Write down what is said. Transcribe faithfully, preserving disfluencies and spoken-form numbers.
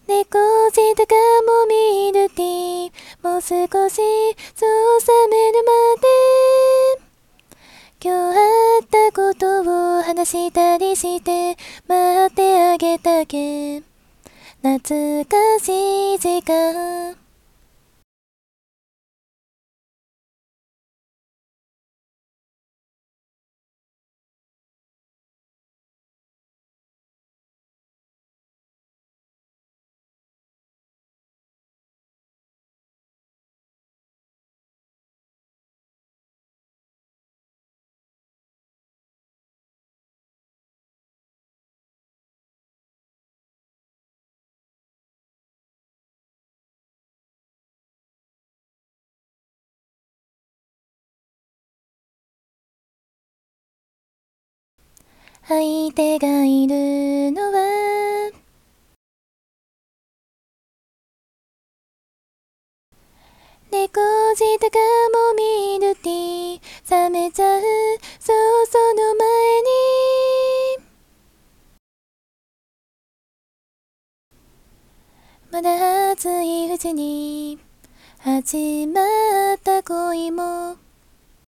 猫舌がも見るティー、もう少しそう冷めるまで今日あったことを話したりして待ってあげたけ懐かしい時間。相手がいるのは猫舌がも見るティー、冷めちゃうそうその前にまだ熱いうちに始まった恋も